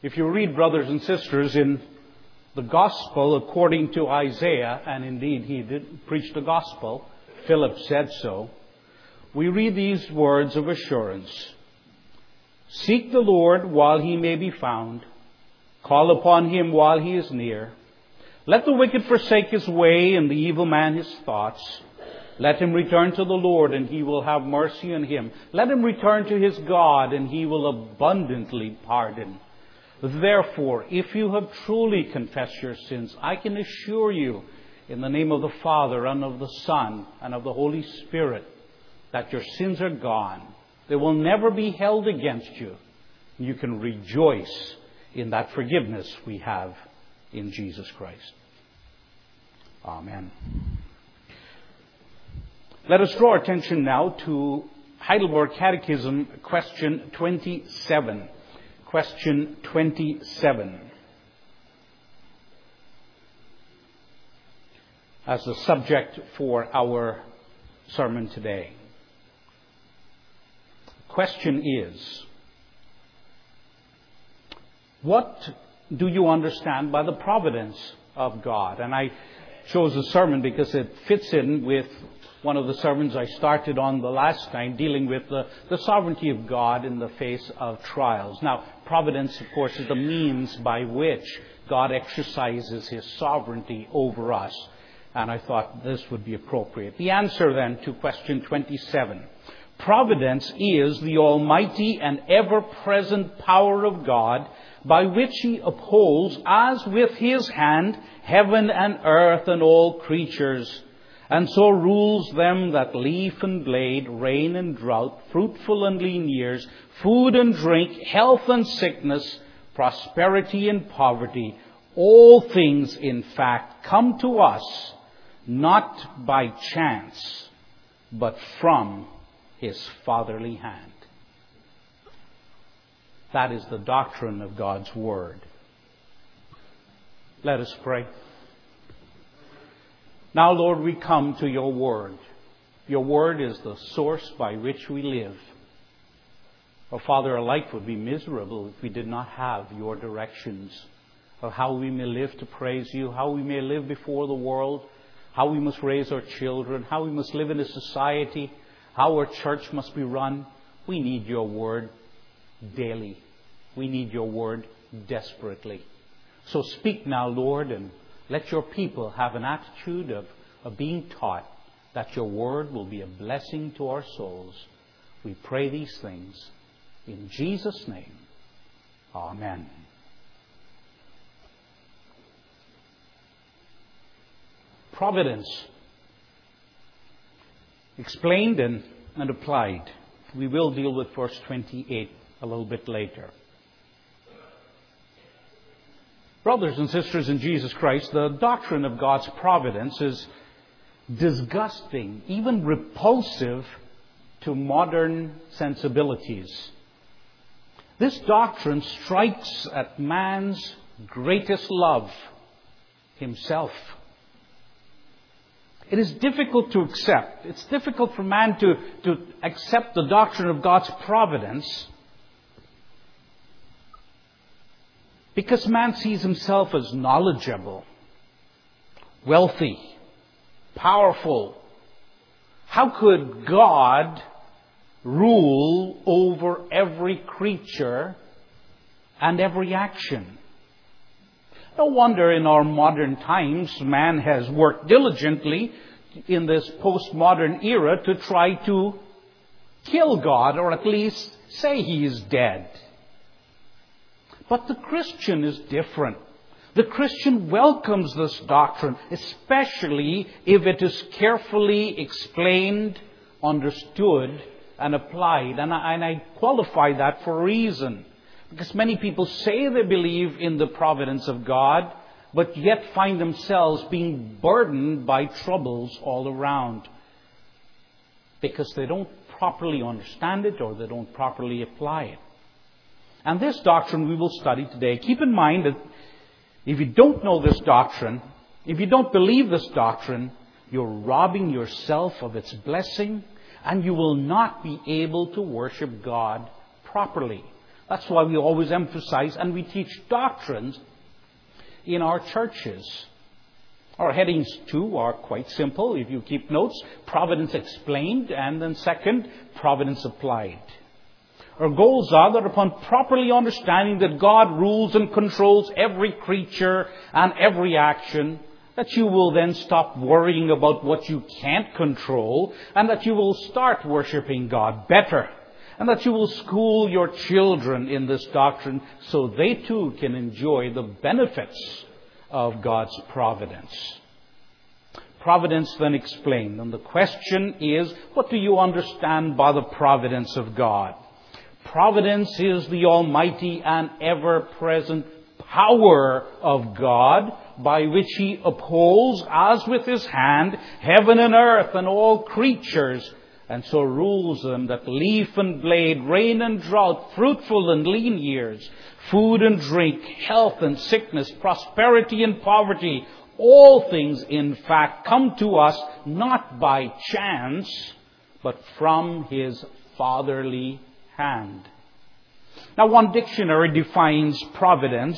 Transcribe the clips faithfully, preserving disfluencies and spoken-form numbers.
If you read, brothers and sisters, in the Gospel according to Isaiah, and indeed he did preach the Gospel, Philip said so, we read these words of assurance. Seek the Lord while he may be found. Call upon him while he is near. Let the wicked forsake his way and the evil man his thoughts. Let him return to the Lord and he will have mercy on him. Let him return to his God and he will abundantly pardon. Therefore, if you have truly confessed your sins, I can assure you, in the name of the Father and of the Son and of the Holy Spirit, that your sins are gone. They will never be held against you. You can rejoice in that forgiveness we have in Jesus Christ. Amen. Let us draw attention now to Heidelberg Catechism, question twenty-seven. Question twenty-seven. As the subject for our sermon today. The question is, what do you understand by the providence of God? And I chose the sermon because it fits in with one of the sermons I started on the last time, dealing with the, the sovereignty of God in the face of trials. Now, providence, of course, is the means by which God exercises His sovereignty over us. And I thought this would be appropriate. The answer then to question twenty-seven. Providence is the almighty and ever-present power of God by which He upholds, as with His hand, heaven and earth and all creatures, and so rules them that leaf and blade, rain and drought, fruitful and lean years, food and drink, health and sickness, prosperity and poverty. All things, in fact, come to us not by chance, but from His fatherly hand. That is the doctrine of God's Word. Let us pray. Now, Lord, we come to your Word. Your Word is the source by which we live. Oh, Father, our life would be miserable if we did not have your directions of how we may live to praise you, how we may live before the world, how we must raise our children, how we must live in a society, how our church must be run. We need your Word daily. We need your Word desperately. So speak now, Lord, and let your people have an attitude of, of being taught, that your Word will be a blessing to our souls. We pray these things in Jesus' name. Amen. Providence. Explained and, and applied. We will deal with verse twenty-eight a little bit later. Brothers and sisters in Jesus Christ, the doctrine of God's providence is disgusting, even repulsive to modern sensibilities. This doctrine strikes at man's greatest love, himself. It is difficult to accept. It's difficult for man to, to accept the doctrine of God's providence because man sees himself as knowledgeable, wealthy, powerful. How could God rule over every creature and every action? No wonder in our modern times man has worked diligently in this postmodern era to try to kill God, or at least say He is dead. But the Christian is different. The Christian welcomes this doctrine, especially if it is carefully explained, understood, and applied. And I, and I qualify that for a reason. Because many people say they believe in the providence of God, but yet find themselves being burdened by troubles all around. Because they don't properly understand it or they don't properly apply it. And this doctrine we will study today. Keep in mind that if you don't know this doctrine, if you don't believe this doctrine, you're robbing yourself of its blessing, and you will not be able to worship God properly. That's why we always emphasize and we teach doctrines in our churches. Our headings, too, are quite simple. If you keep notes, providence explained, and then second, providence applied. Our goals are that upon properly understanding that God rules and controls every creature and every action, that you will then stop worrying about what you can't control, and that you will start worshiping God better, and that you will school your children in this doctrine so they too can enjoy the benefits of God's providence. Providence then explained. And the question is, what do you understand by the providence of God? Providence is the almighty and ever-present power of God by which He upholds, as with His hand, heaven and earth and all creatures, and so rules them that leaf and blade, rain and drought, fruitful and lean years, food and drink, health and sickness, prosperity and poverty, all things, in fact, come to us not by chance, but from His fatherly hand. Now, one dictionary defines providence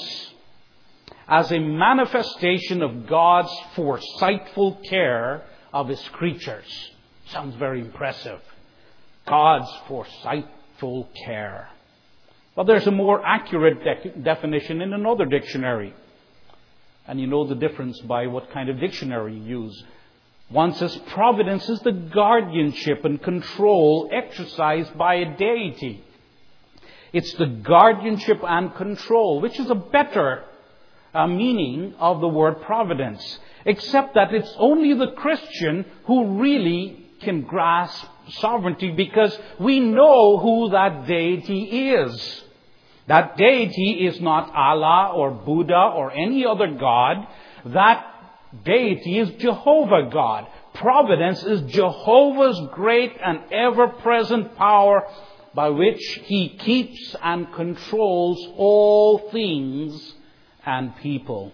as a manifestation of God's foresightful care of His creatures. Sounds very impressive. God's foresightful care. But there's a more accurate de- definition in another dictionary. And you know the difference by what kind of dictionary you use. One says providence is the guardianship and control exercised by a deity. It's the guardianship and control, which is a better uh, meaning of the word providence. Except that it's only the Christian who really can grasp sovereignty, because we know who that deity is. That deity is not Allah or Buddha or any other god. That deity is Jehovah God. Providence is Jehovah's great and ever-present power by which He keeps and controls all things and people.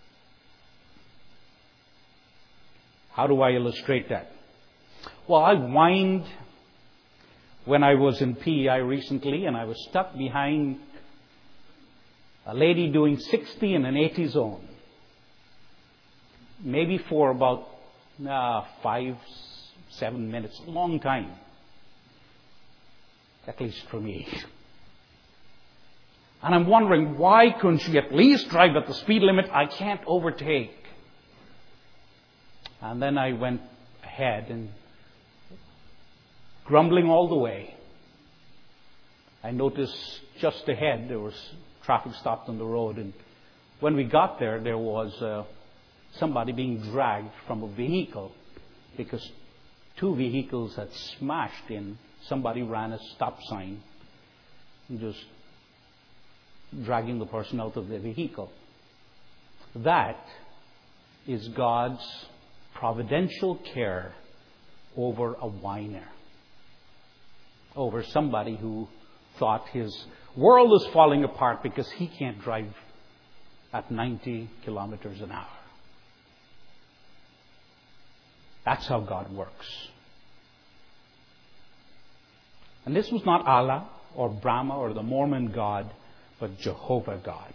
How do I illustrate that? Well, I whined when I was in P E I recently, and I was stuck behind a lady doing sixty in an eighty zone. Maybe for about uh, five, seven minutes. A long time. At least for me. And I'm wondering, why couldn't she at least drive at the speed limit? I can't overtake. And then I went ahead, and grumbling all the way, I noticed just ahead there was traffic stopped on the road, and when we got there, there was uh, somebody being dragged from a vehicle because two vehicles had smashed in. Somebody ran a stop sign and just dragging the person out of the vehicle. That is God's providential care over a whiner, over somebody who thought his world is falling apart because he can't drive at ninety kilometers an hour. That's how God works. And this was not Allah or Brahma or the Mormon God, but Jehovah God.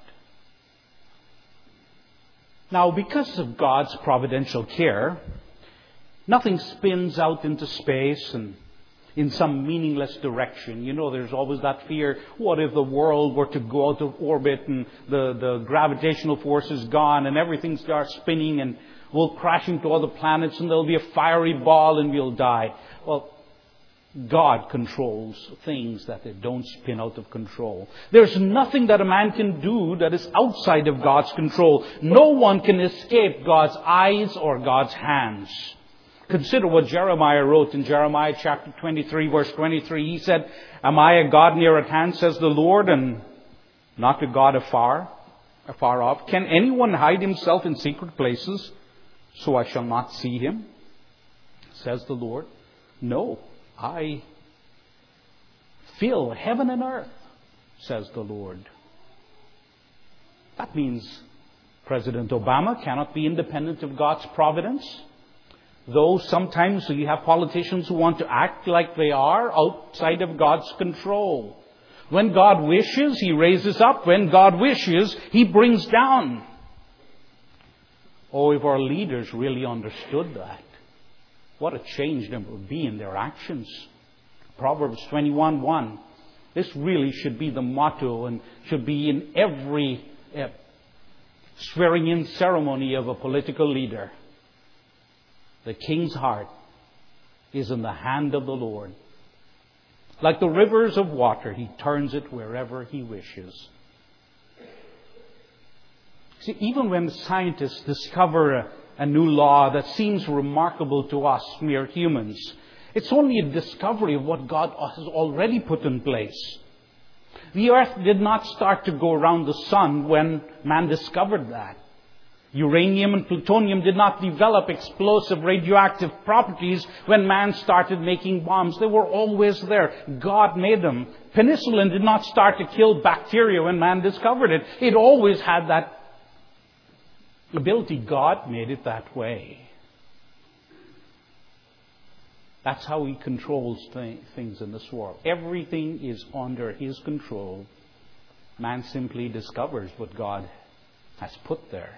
Now, because of God's providential care, nothing spins out into space and in some meaningless direction. You know, there's always that fear, what if the world were to go out of orbit and the, the gravitational force is gone and everything starts spinning and we'll crash into other planets and there'll be a fiery ball and we'll die. Well, God controls things that they don't spin out of control. There's nothing that a man can do that is outside of God's control. No one can escape God's eyes or God's hands. Consider what Jeremiah wrote in Jeremiah chapter twenty-three, verse twenty-three. He said, "Am I a God near at hand, says the Lord, and not a God afar, afar off? Can anyone hide himself in secret places, so I shall not see him, says the Lord? No, I fill heaven and earth, says the Lord." That means President Obama cannot be independent of God's providence. Though sometimes you have politicians who want to act like they are outside of God's control. When God wishes, He raises up. When God wishes, He brings down. Oh, if our leaders really understood that, what a change there would be in their actions. Proverbs twenty-one one. This really should be the motto and should be in every uh, swearing-in ceremony of a political leader. The king's heart is in the hand of the Lord. Like the rivers of water, He turns it wherever He wishes. See, even when scientists discover a, a new law that seems remarkable to us mere humans, it's only a discovery of what God has already put in place. The earth did not start to go around the sun when man discovered that. Uranium and plutonium did not develop explosive radioactive properties when man started making bombs. They were always there. God made them. Penicillin did not start to kill bacteria when man discovered it. It always had that ability. God made it that way. That's how He controls th- things in this world. Everything is under His control. Man simply discovers what God has put there.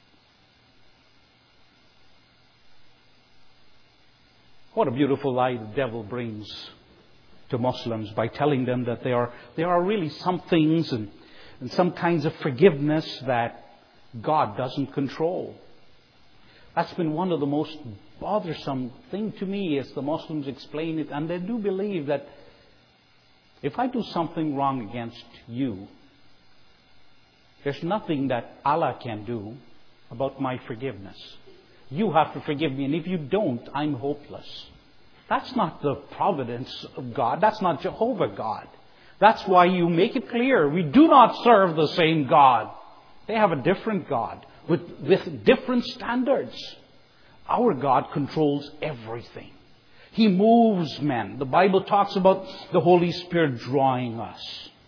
What a beautiful lie the devil brings to Muslims by telling them that there are, there are really some things and, and some kinds of forgiveness that God doesn't control. That's been one of the most bothersome thing to me as the Muslims explain it. And they do believe that if I do something wrong against you, there's nothing that Allah can do about my forgiveness. You have to forgive me, and if you don't, I'm hopeless. That's not the providence of God. That's not Jehovah God. That's why you make it clear. We do not serve the same God. They have a different God with, with different standards. Our God controls everything. He moves men. The Bible talks about the Holy Spirit drawing us.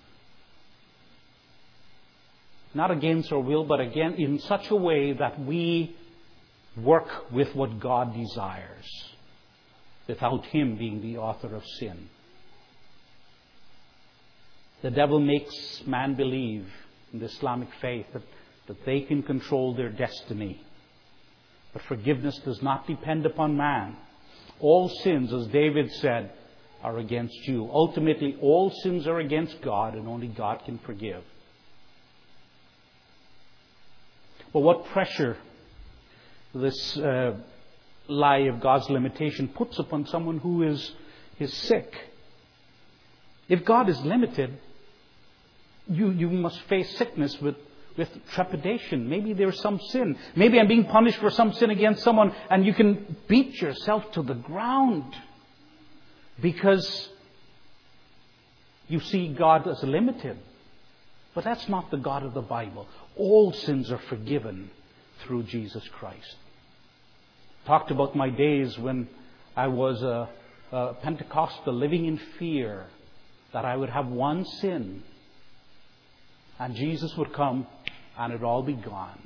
Not against our will, but again in such a way that we work with what God desires, without Him being the author of sin. The devil makes man believe in the Islamic faith that, that they can control their destiny. But forgiveness does not depend upon man. All sins, as David said, are against you. Ultimately, all sins are against God, and only God can forgive. But what pressure this uh, lie of God's limitation puts upon someone who is, is sick. If God is limited, you, you must face sickness with, with trepidation. Maybe there's some sin. Maybe I'm being punished for some sin against someone, and you can beat yourself to the ground because you see God as limited. But that's not the God of the Bible. All sins are forgiven through Jesus Christ. Talked about my days when I was a, a Pentecostal, living in fear that I would have one sin and Jesus would come and it'd all be gone.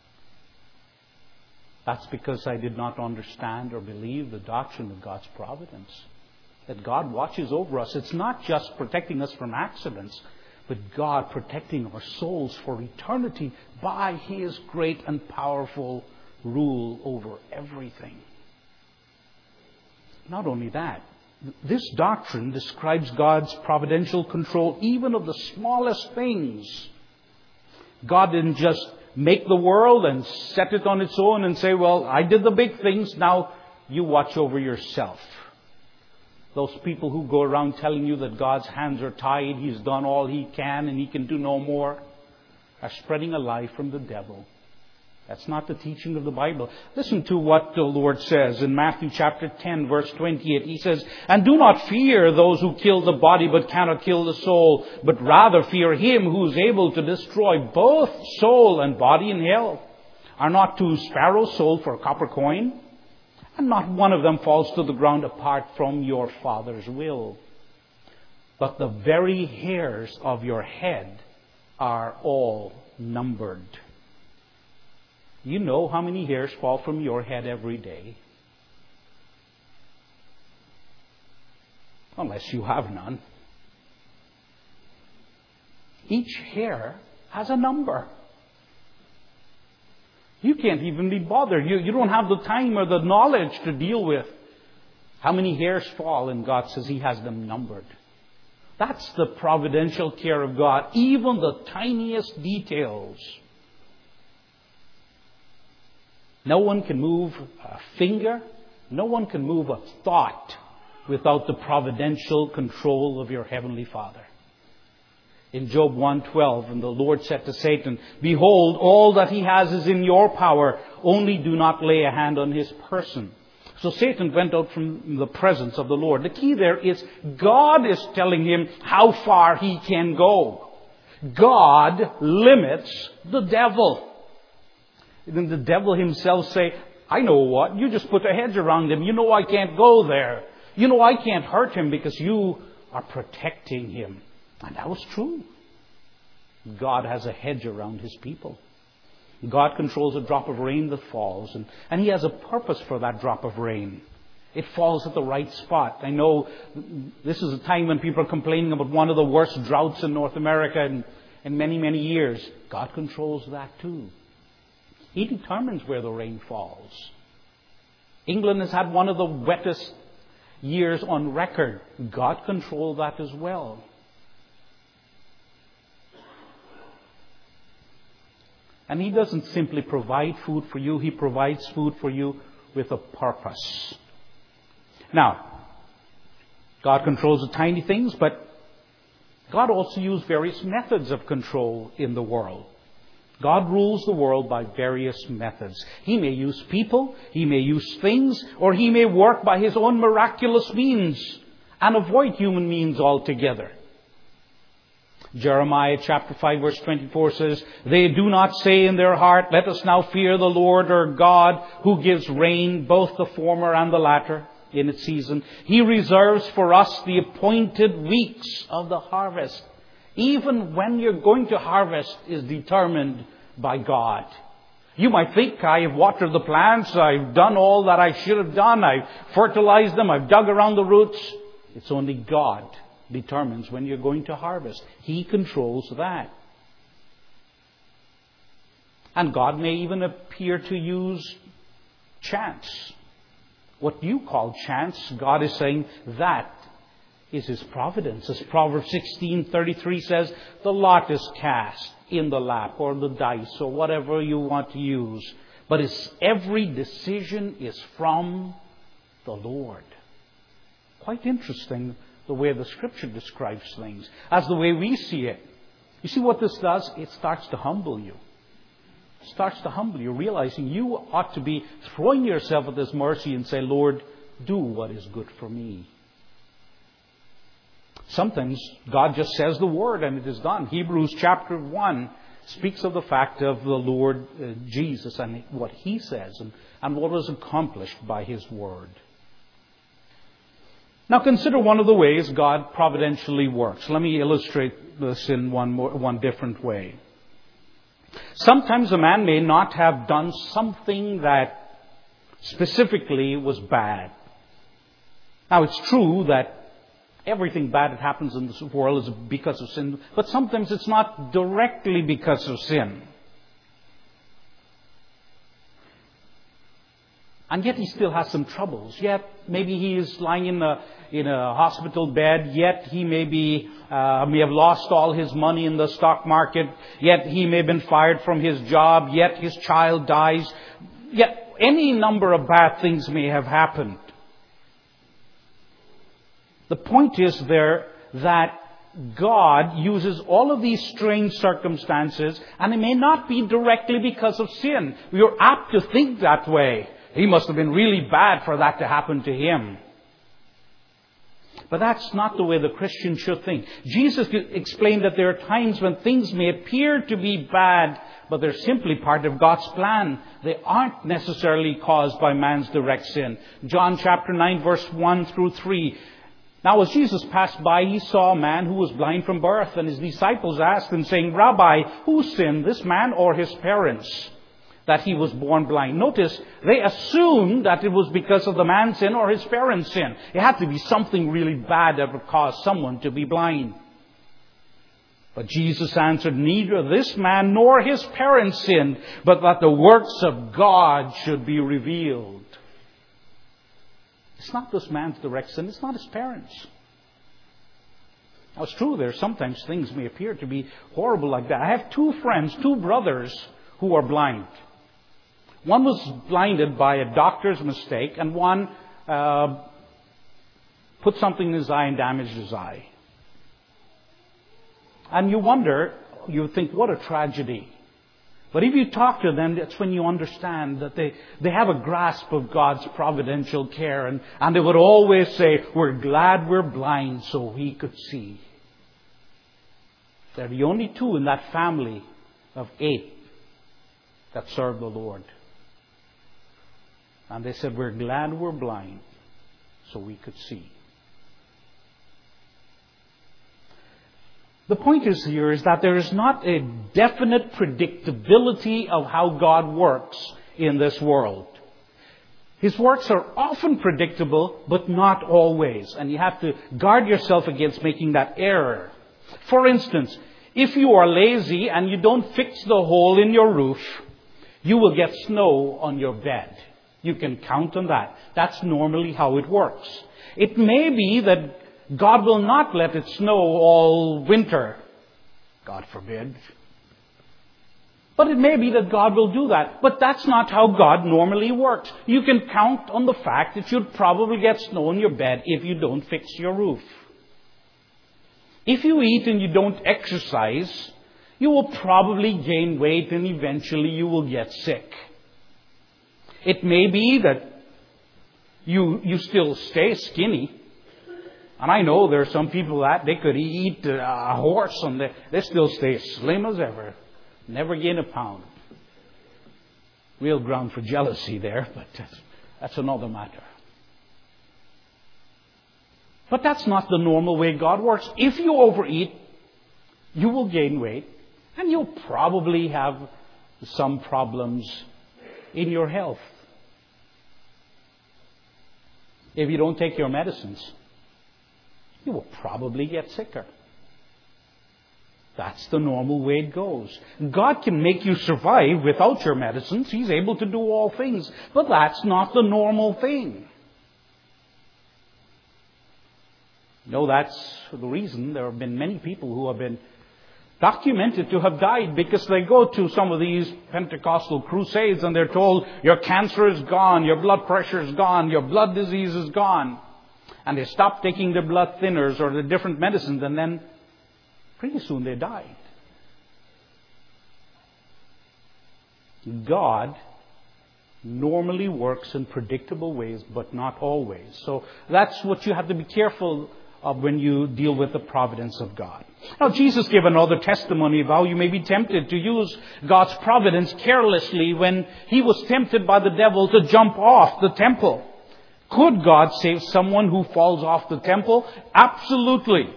That's because I did not understand or believe the doctrine of God's providence. That God watches over us. It's not just protecting us from accidents, but God protecting our souls for eternity by His great and powerful rule over everything. Not only that, this doctrine describes God's providential control even of the smallest things. God didn't just make the world and set it on its own and say, well, I did the big things, now you watch over yourself. Those people who go around telling you that God's hands are tied, He's done all He can and He can do no more, are spreading a lie from the devil. That's not the teaching of the Bible. Listen to what the Lord says in Matthew chapter ten, verse twenty-eight. He says, "And do not fear those who kill the body but cannot kill the soul, but rather fear Him who is able to destroy both soul and body in hell. Are not two sparrows sold for a copper coin? And not one of them falls to the ground apart from your Father's will. But the very hairs of your head are all numbered." You know how many hairs fall from your head every day. Unless you have none. Each hair has a number. You can't even be bothered. You, you don't have the time or the knowledge to deal with how many hairs fall, and God says He has them numbered. That's the providential care of God. Even the tiniest details. No one can move a finger. No one can move a thought without the providential control of your Heavenly Father. In Job one twelve, and the Lord said to Satan, "Behold, all that he has is in your power. Only do not lay a hand on his person." So Satan went out from the presence of the Lord. The key there is God is telling him how far he can go. God limits the devil. And then the devil himself say, "I know what. You just put a hedge around him. You know I can't go there. You know I can't hurt him because you are protecting him." And that was true. God has a hedge around His people. God controls a drop of rain that falls. And, and He has a purpose for that drop of rain. It falls at the right spot. I know this is a time when people are complaining about one of the worst droughts in North America in, in many, many years. God controls that too. He determines where the rain falls. England has had one of the wettest years on record. God controls that as well. And He doesn't simply provide food for you. He provides food for you with a purpose. Now, God controls the tiny things, but God also used various methods of control in the world. God rules the world by various methods. He may use people, He may use things, or He may work by His own miraculous means and avoid human means altogether. Jeremiah chapter five verse twenty-four says, "They do not say in their heart, 'Let us now fear the Lord our God, who gives rain, both the former and the latter, in its season. He reserves for us the appointed weeks of the harvest.'" Even when you're going to harvest is determined by God. You might think, "I have watered the plants, I've done all that I should have done, I've fertilized them, I've dug around the roots." It's only God determines when you're going to harvest. He controls that. And God may even appear to use chance. What you call chance, God is saying that is His providence. As Proverbs sixteen thirty-three says, "The lot is cast in the lap," or the dice, or whatever you want to use. But it's, every decision is from the Lord. Quite interesting the way the Scripture describes things, as the way we see it. You see what this does? It starts to humble you. It starts to humble you, realizing you ought to be throwing yourself at this mercy and say, "Lord, do what is good for me." Sometimes God just says the word and it is done. Hebrews chapter one speaks of the fact of the Lord uh, Jesus and what He says and, and what was accomplished by His word. Now consider one of the ways God providentially works. Let me illustrate this in one more, one different way. Sometimes a man may not have done something that specifically was bad. Now it's true that everything bad that happens in this world is because of sin, but sometimes it's not directly because of sin. And yet he still has some troubles. Yet maybe he is lying in a in a hospital bed. Yet he may be uh, may have lost all his money in the stock market. Yet he may have been fired from his job. Yet his child dies. Yet any number of bad things may have happened. The point is there that God uses all of these strange circumstances, and it may not be directly because of sin. We are apt to think that way. He must have been really bad for that to happen to him. But that's not the way the Christian should think. Jesus explained that there are times when things may appear to be bad, but they're simply part of God's plan. They aren't necessarily caused by man's direct sin. John chapter nine verse one through three. Now as Jesus passed by, He saw a man who was blind from birth, and His disciples asked Him, saying, "Rabbi, who sinned, this man or his parents, that he was born blind?" Notice, they assumed that it was because of the man's sin or his parents' sin. It had to be something really bad that would cause someone to be blind. But Jesus answered, neither this man nor his parents sinned, but that the works of God should be revealed. It's not this man's direct sin. It's not his parents. Now, it's true, there sometimes things may appear to be horrible like that. I have two friends, two brothers, who are blind. One was blinded by a doctor's mistake, and one uh, put something in his eye and damaged his eye. And you wonder, you think, what a tragedy. But if you talk to them, that's when you understand that they, they have a grasp of God's providential care. And, and they would always say, we're glad we're blind so we could see. They're the only two in that family of eight that serve the Lord. And they said, we're glad we're blind so we could see. The point is here is that there is not a definite predictability of how God works in this world. His works are often predictable, but not always. And you have to guard yourself against making that error. For instance, if you are lazy and you don't fix the hole in your roof, you will get snow on your bed. You can count on that. That's normally how it works. It may be that God will not let it snow all winter. God forbid. But it may be that God will do that. But that's not how God normally works. You can count on the fact that you'll probably get snow on your bed if you don't fix your roof. If you eat and you don't exercise, you will probably gain weight and eventually you will get sick. It may be that you, you still stay skinny. And I know there are some people that they could eat a horse and they, they still stay slim as ever. Never gain a pound. Real ground for jealousy there, but that's, that's another matter. But that's not the normal way God works. If you overeat, you will gain weight and you'll probably have some problems in your health. If you don't take your medicines, you will probably get sicker. That's the normal way it goes. God can make you survive without your medicines. He's able to do all things. But that's not the normal thing. No, that's the reason there have been many people who have been documented to have died because they go to some of these Pentecostal crusades and they're told, your cancer is gone, your blood pressure is gone, your blood disease is gone. And they stop taking their blood thinners or the different medicines and then pretty soon they died. God normally works in predictable ways, but not always. So that's what you have to be careful of when you deal with the providence of God. Now, Jesus gave another testimony of how you may be tempted to use God's providence carelessly when he was tempted by the devil to jump off the temple. Could God save someone who falls off the temple? Absolutely.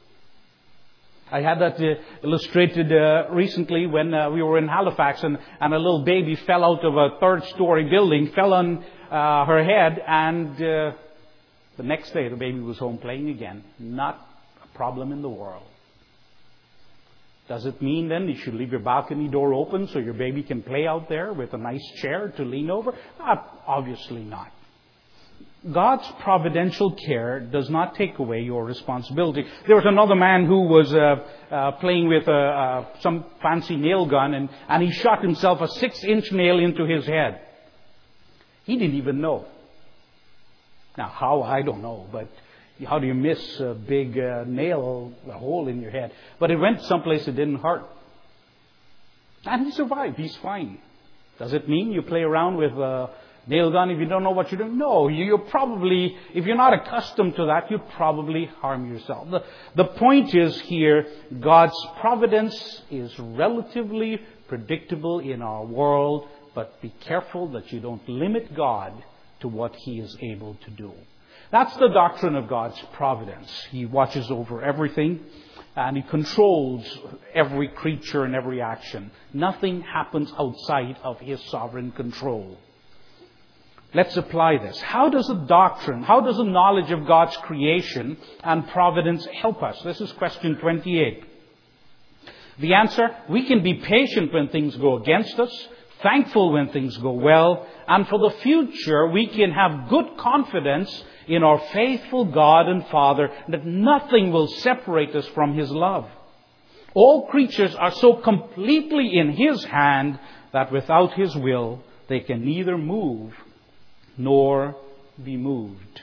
I had that uh, illustrated uh, recently when uh, we were in Halifax and, and a little baby fell out of a third-story building, fell on uh, her head, and uh, the next day the baby was home playing again. Not a problem in the world. Does it mean then you should leave your balcony door open so your baby can play out there with a nice chair to lean over? Uh, obviously not. God's providential care does not take away your responsibility. There was another man who was uh, uh, playing with uh, uh, some fancy nail gun and, and he shot himself a six-inch nail into his head. He didn't even know. Now, how, I don't know, but how do you miss a big uh, nail, a hole in your head? But it went someplace it didn't hurt. And he survived. He's fine. Does it mean you play around with Uh, nail gun if you don't know what you're doing? No, you're probably, if you're not accustomed to that, you'd probably harm yourself. The, the point is here, God's providence is relatively predictable in our world, but be careful that you don't limit God to what He is able to do. That's the doctrine of God's providence. He watches over everything and He controls every creature and every action. Nothing happens outside of His sovereign control. Let's apply this. How does a doctrine, how does a knowledge of God's creation and providence help us? This is question twenty-eight. The answer, we can be patient when things go against us, thankful when things go well, and for the future we can have good confidence in our faithful God and Father that nothing will separate us from His love. All creatures are so completely in His hand that without His will they can neither move nor be moved.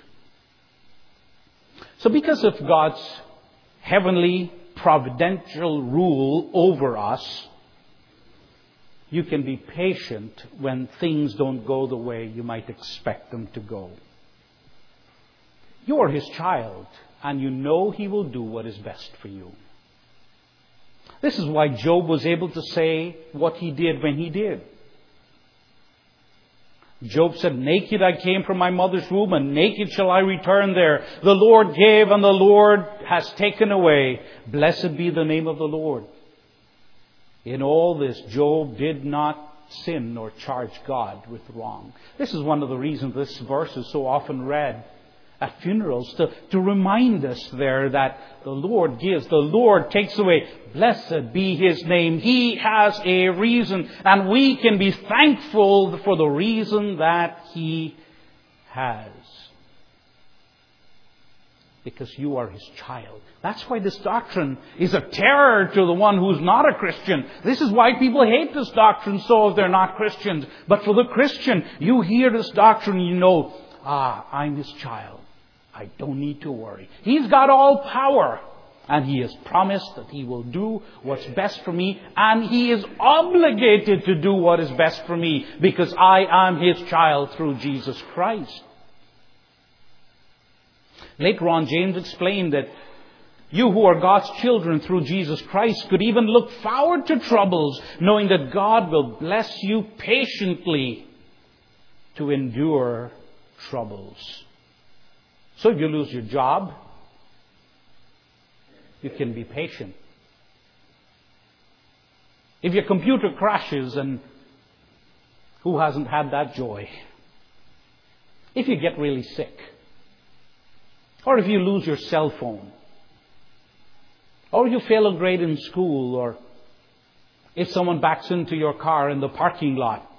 So because of God's heavenly providential rule over us, you can be patient when things don't go the way you might expect them to go. You are His child, and you know He will do what is best for you. This is why Job was able to say what he did when he did. Job said, "Naked I came from my mother's womb, and naked shall I return there. The Lord gave, and the Lord has taken away. Blessed be the name of the Lord." In all this, Job did not sin or charge God with wrong. This is one of the reasons this verse is so often read at funerals, to, to remind us there that the Lord gives, the Lord takes away. Blessed be His name. He has a reason, and we can be thankful for the reason that He has. Because you are His child. That's why this doctrine is a terror to the one who's not a Christian. This is why people hate this doctrine so if they're not Christians. But for the Christian, you hear this doctrine, you know, ah, I'm His child. I don't need to worry. He's got all power. And He has promised that He will do what's best for me. And He is obligated to do what is best for me. Because I am His child through Jesus Christ. Later on, James explained that you who are God's children through Jesus Christ could even look forward to troubles, knowing that God will bless you patiently to endure troubles. So if you lose your job, you can be patient. If your computer crashes, and who hasn't had that joy? If you get really sick, or if you lose your cell phone, or you fail a grade in school, or if someone backs into your car in the parking lot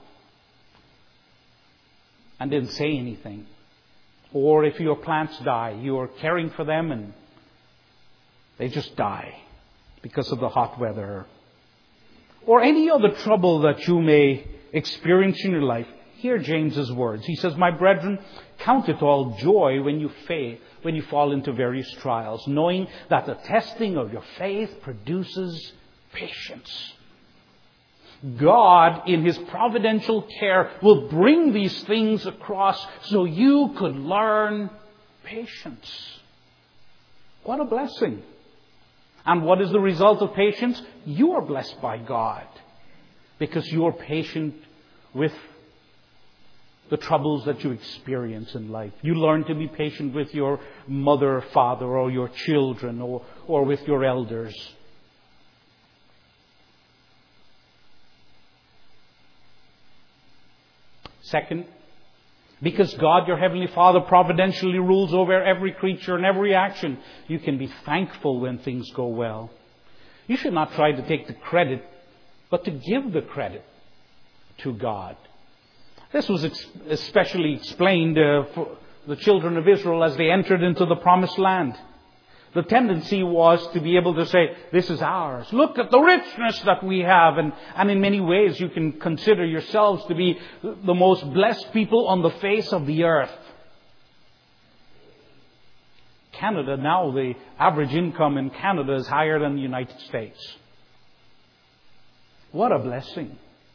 and didn't say anything, or if your plants die, you're caring for them and they just die because of the hot weather, or any other trouble that you may experience in your life, hear James's words. He says, "My brethren, count it all joy when you fail, when you fall into various trials, knowing that the testing of your faith produces patience." God, in His providential care, will bring these things across so you could learn patience. What a blessing. And what is the result of patience? You are blessed by God because you are patient with the troubles that you experience in life. You learn to be patient with your mother, father, or your children, or, or with your elders. Second, because God, your Heavenly Father, providentially rules over every creature and every action, you can be thankful when things go well. You should not try to take the credit, but to give the credit to God. This was ex- especially explained uh, for the children of Israel as they entered into the Promised Land. The tendency was to be able to say, "This is ours. Look at the richness that we have." And, and in many ways you can consider yourselves to be the most blessed people on the face of the earth. Canada, now the average income in Canada is higher than the United States. What a blessing.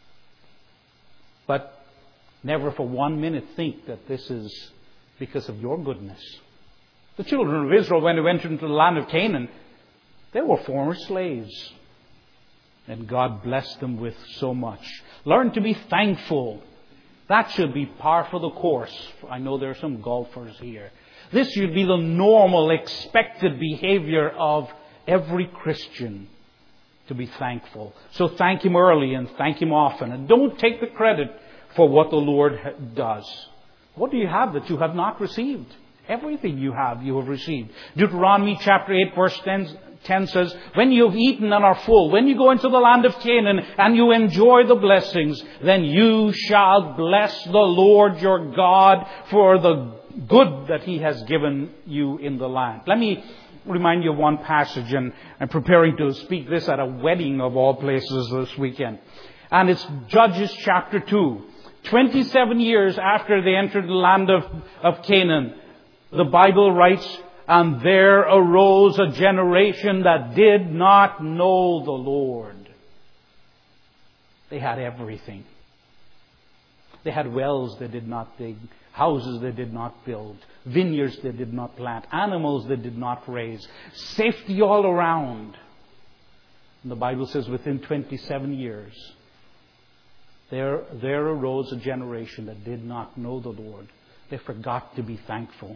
But never for one minute think that this is because of your goodness. The children of Israel, when they went into the land of Canaan, they were former slaves. And God blessed them with so much. Learn to be thankful. That should be par for the course. I know there are some golfers here. This should be the normal, expected behavior of every Christian, to be thankful. So thank Him early and thank Him often. And don't take the credit for what the Lord does. What do you have that you have not received? Everything you have, you have received. Deuteronomy chapter eight verse ten says, when you have eaten and are full, when you go into the land of Canaan and you enjoy the blessings, then you shall bless the Lord your God for the good that He has given you in the land. Let me remind you of one passage, and I'm preparing to speak this at a wedding of all places this weekend. And it's Judges chapter two. twenty-seven years after they entered the land of, of Canaan, the Bible writes, and there arose a generation that did not know the Lord. They had everything. They had wells they did not dig, houses they did not build, vineyards they did not plant, animals they did not raise, safety all around. And the Bible says within twenty-seven years, there, there arose a generation that did not know the Lord. They forgot to be thankful.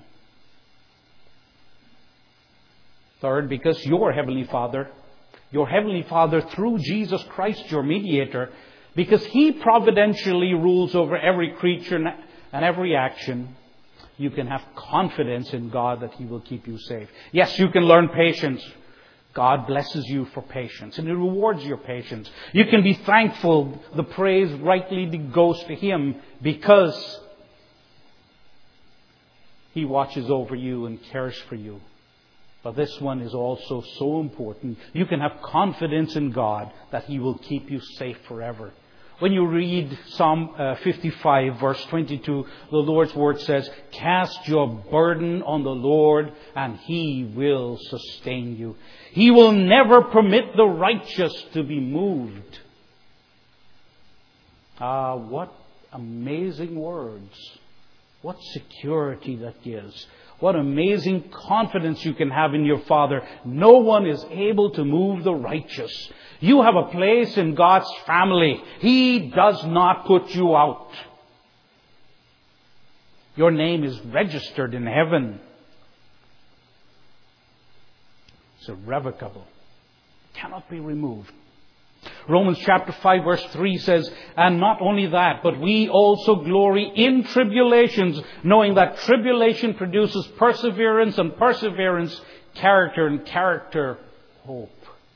Third, because your Heavenly Father, your Heavenly Father through Jesus Christ, your mediator, because He providentially rules over every creature and every action, you can have confidence in God that He will keep you safe. Yes, you can learn patience. God blesses you for patience, and He rewards your patience. You can be thankful. The praise rightly goes to Him because He watches over you and cares for you. But this one is also so important. You can have confidence in God that He will keep you safe forever. When you read Psalm uh, fifty-five, verse twenty-two, the Lord's Word says, cast your burden on the Lord and He will sustain you. He will never permit the righteous to be moved. Ah, what amazing words. What security that gives. What amazing confidence you can have in your Father. No one is able to move the righteous. You have a place in God's family. He does not put you out. Your name is registered in heaven. It's irrevocable. Cannot be removed. Romans chapter five verse three says, and not only that, but we also glory in tribulations, knowing that tribulation produces perseverance, and perseverance, character, and character, hope.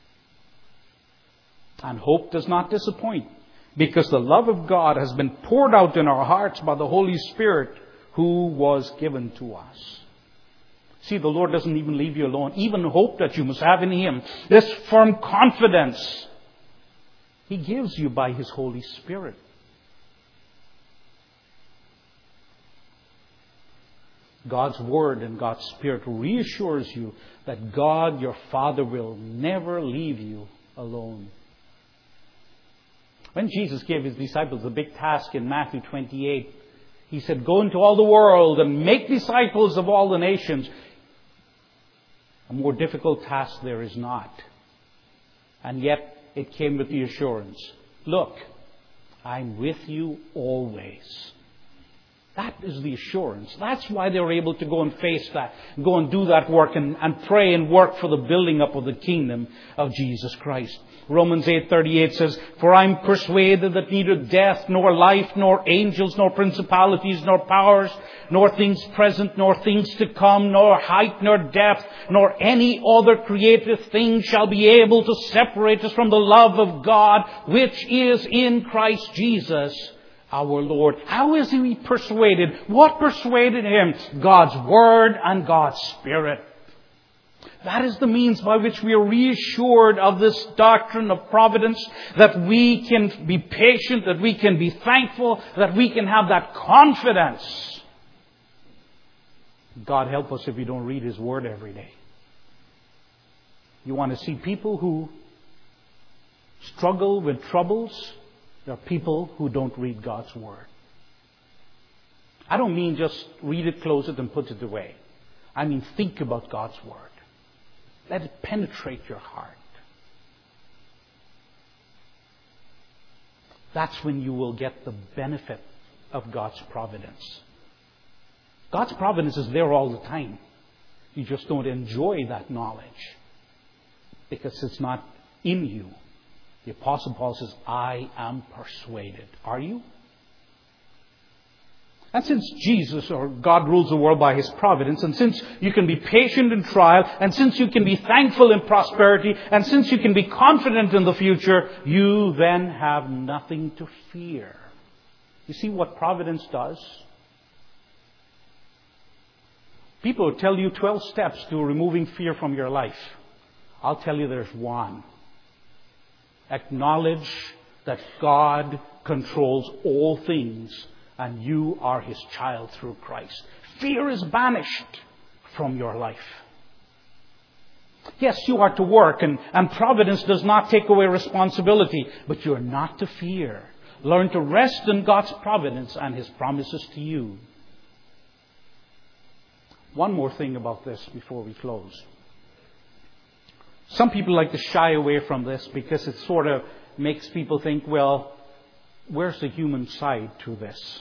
And hope does not disappoint, because the love of God has been poured out in our hearts by the Holy Spirit who was given to us. See, the Lord doesn't even leave you alone. Even hope that you must have in Him, this firm confidence, He gives you by His Holy Spirit. God's Word and God's Spirit reassures you that God, your Father, will never leave you alone. When Jesus gave His disciples the big task in Matthew twenty-eight, He said, go into all the world and make disciples of all the nations. A more difficult task there is not. And yet, it came with the assurance, look, I'm with you always. That is the assurance. That's why they were able to go and face that, go and do that work and, and pray and work for the building up of the kingdom of Jesus Christ. Romans eight thirty-eight says, for I'm persuaded that neither death, nor life, nor angels, nor principalities, nor powers, nor things present, nor things to come, nor height, nor depth, nor any other created thing shall be able to separate us from the love of God, which is in Christ Jesus our Lord. How is He persuaded? What persuaded Him? God's Word and God's Spirit. That is the means by which we are reassured of this doctrine of providence, that we can be patient, that we can be thankful, that we can have that confidence. God help us if we don't read His Word every day. You want to see people who struggle with troubles? There are people who don't read God's Word. I don't mean just read it, close it, and put it away. I mean think about God's Word. Let it penetrate your heart. That's when you will get the benefit of God's providence. God's providence is there all the time. You just don't enjoy that knowledge because it's not in you. The Apostle Paul says, I am persuaded. Are you? And since Jesus or God rules the world by His providence, and since you can be patient in trial, and since you can be thankful in prosperity, and since you can be confident in the future, you then have nothing to fear. You see what providence does? People will tell you twelve steps to removing fear from your life. I'll tell you there's one. Acknowledge that God controls all things and you are His child through Christ. Fear is banished from your life. Yes, you are to work, and, and providence does not take away responsibility, but you are not to fear. Learn to rest in God's providence and His promises to you. One more thing about this before we close. Some people like to shy away from this because it sort of makes people think, well, where's the human side to this?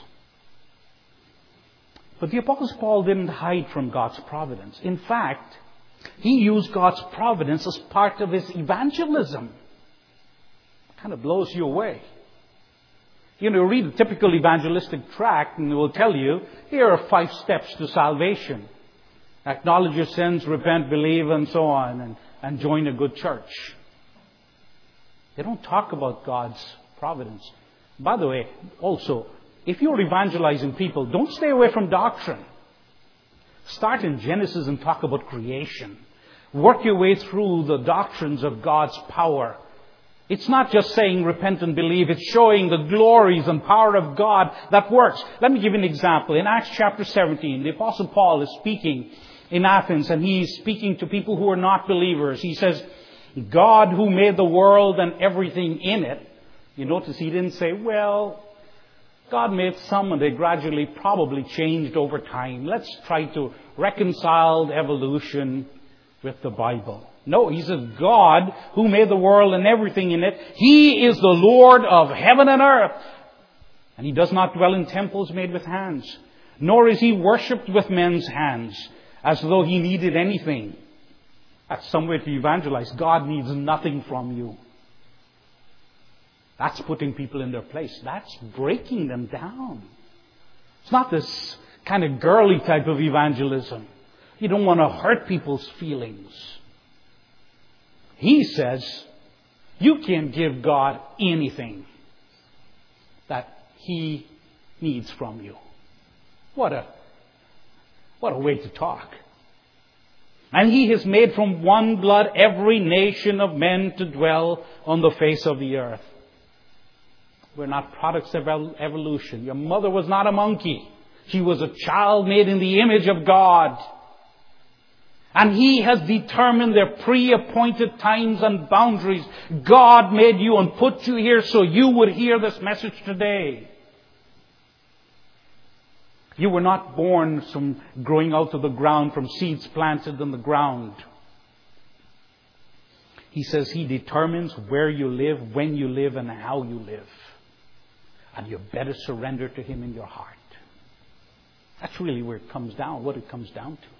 But the Apostle Paul didn't hide from God's providence. In fact, he used God's providence as part of his evangelism. It kind of blows you away. You know, read a typical evangelistic tract and it will tell you, here are five steps to salvation. Acknowledge your sins, repent, believe, and so on, and, and join a good church. They don't talk about God's providence. By the way, also, if you're evangelizing people, don't stay away from doctrine. Start in Genesis and talk about creation. Work your way through the doctrines of God's power. It's not just saying repent and believe. It's showing the glories and power of God that works. Let me give you an example. In Acts chapter seventeen, the Apostle Paul is speaking in Athens, and he's speaking to people who are not believers. He says, God who made the world and everything in it. You notice he didn't say, well, God made some and they gradually probably changed over time. Let's try to reconcile evolution with the Bible. No, he says God who made the world and everything in it. He is the Lord of heaven and earth. And He does not dwell in temples made with hands. Nor is He worshipped with men's hands as though He needed anything. That's some way to evangelize. God needs nothing from you. That's putting people in their place. That's breaking them down. It's not this kind of girly type of evangelism. You don't want to hurt people's feelings. He says, you can't give God anything that He needs from you. What a, what a way to talk. And He has made from one blood every nation of men to dwell on the face of the earth. We're not products of evolution. Your mother was not a monkey. She was a child made in the image of God. And He has determined their pre-appointed times and boundaries. God made you and put you here so you would hear this message today. You were not born from growing out of the ground, from seeds planted in the ground. He says He determines where you live, when you live, and how you live. And you better surrender to Him in your heart. That's really where it comes down, what it comes down to.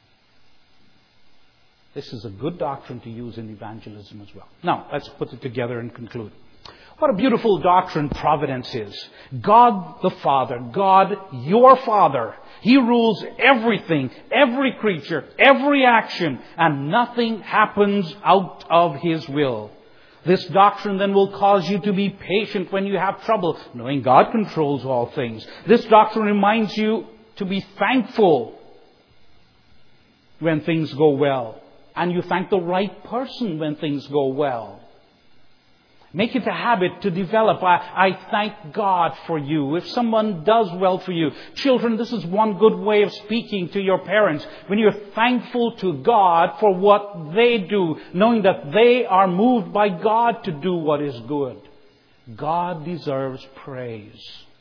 This is a good doctrine to use in evangelism as well. Now, let's put it together and conclude. What a beautiful doctrine providence is. God the Father, God your Father, He rules everything, every creature, every action, and nothing happens out of His will. This doctrine then will cause you to be patient when you have trouble, knowing God controls all things. This doctrine reminds you to be thankful when things go well. And you thank the right person when things go well. Make it a habit to develop. I, I thank God for you. If someone does well for you. Children, this is one good way of speaking to your parents. When you're thankful to God for what they do, knowing that they are moved by God to do what is good. God deserves praise.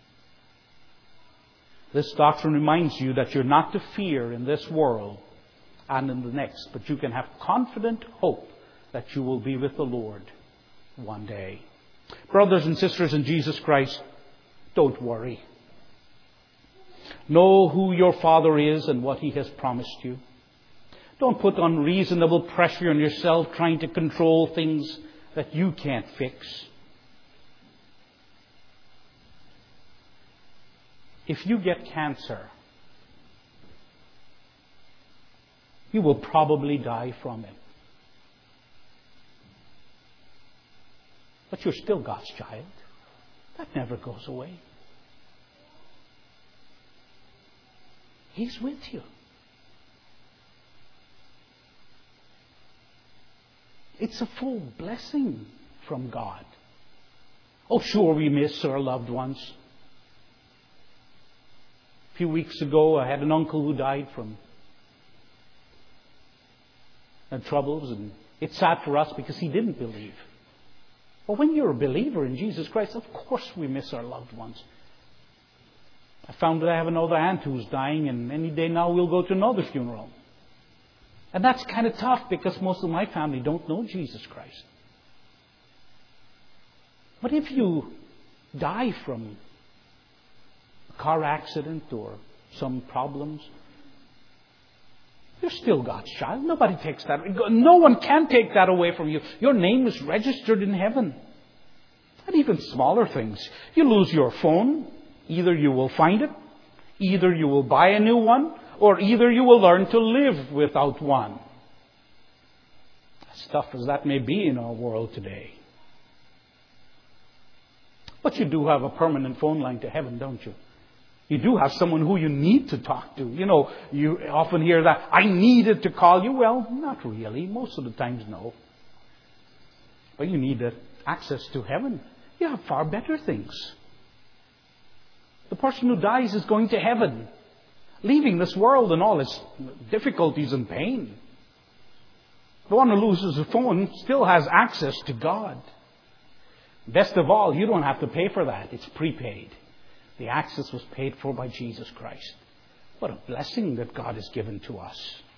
This doctrine reminds you that you're not to fear in this world and in the next, but you can have confident hope that you will be with the Lord one day. Brothers and sisters in Jesus Christ, don't worry. Know who your Father is and what He has promised you. Don't put unreasonable pressure on yourself trying to control things that you can't fix. if you get cancer, you will probably die from it. But you're still God's child. That never goes away. He's with you. It's a full blessing from God. Oh, sure, we miss our loved ones. A few weeks ago, I had an uncle who died from uh, troubles, and it's sad for us because he didn't believe. But when you're a believer in Jesus Christ, of course we miss our loved ones. I found that I have another aunt who's dying, and any day now we'll go to another funeral. And that's kind of tough because most of my family don't know Jesus Christ. But if you die from a car accident or some problems, you're still God's child. Nobody takes that. No one can take that away from you. Your name is registered in heaven. And even smaller things. You lose your phone. Either you will find it, either you will buy a new one, or either you will learn to live without one. As tough as that may be in our world today. But you do have a permanent phone line to heaven, don't you? You do have someone who you need to talk to. You know, you often hear that, I needed to call you. Well, not really. Most of the times, no. But you need access to heaven. You have far better things. The person who dies is going to heaven, leaving this world and all its difficulties and pain. The one who loses a phone still has access to God. Best of all, you don't have to pay for that. It's prepaid. The access was paid for by Jesus Christ. What a blessing that God has given to us.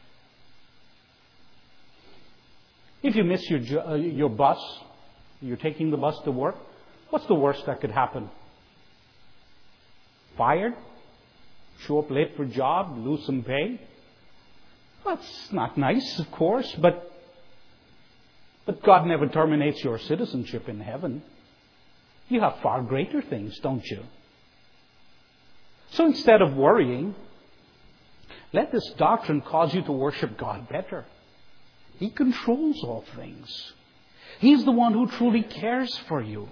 If you miss your, uh, your bus, you're taking the bus to work, what's the worst that could happen? Fired? Show up late for a job? Lose some pay? That's not nice, of course, but but God never terminates your citizenship in heaven. You have far greater things, don't you? So instead of worrying, let this doctrine cause you to worship God better. He controls all things. He's the one who truly cares for you.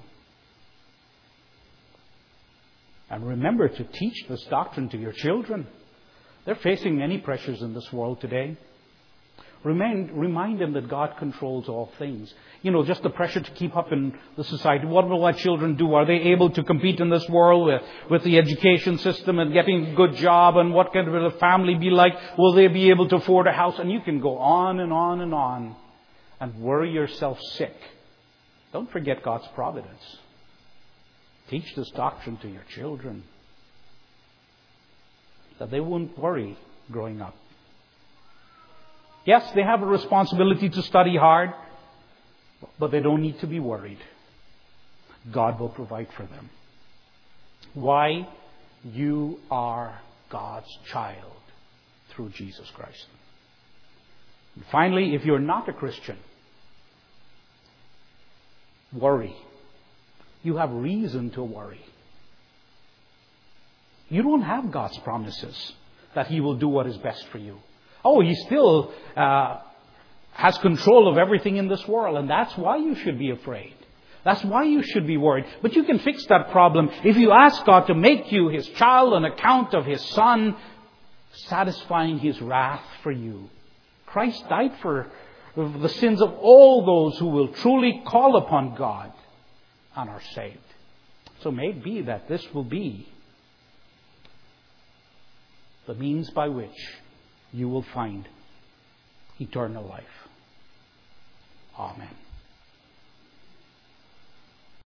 And remember to teach this doctrine to your children. They're facing many pressures in this world today. Remind, remind them that God controls all things. You know, just the pressure to keep up in the society. What will our children do? Are they able to compete in this world with, with the education system and getting a good job? And what kind of a family be like? Will they be able to afford a house? And you can go on and on and on and worry yourself sick. Don't forget God's providence. Teach this doctrine to your children, that they won't worry growing up. Yes, they have a responsibility to study hard, but they don't need to be worried. God will provide for them. Why? You are God's child through Jesus Christ. And finally, if you're not a Christian, worry. You have reason to worry. You don't have God's promises that He will do what is best for you. Oh, He still uh, has control of everything in this world, and that's why you should be afraid. That's why you should be worried. But you can fix that problem if you ask God to make you His child on account of His Son, satisfying His wrath for you. Christ died for the sins of all those who will truly call upon God and are saved. So may it be that this will be the means by which you will find eternal life. Amen.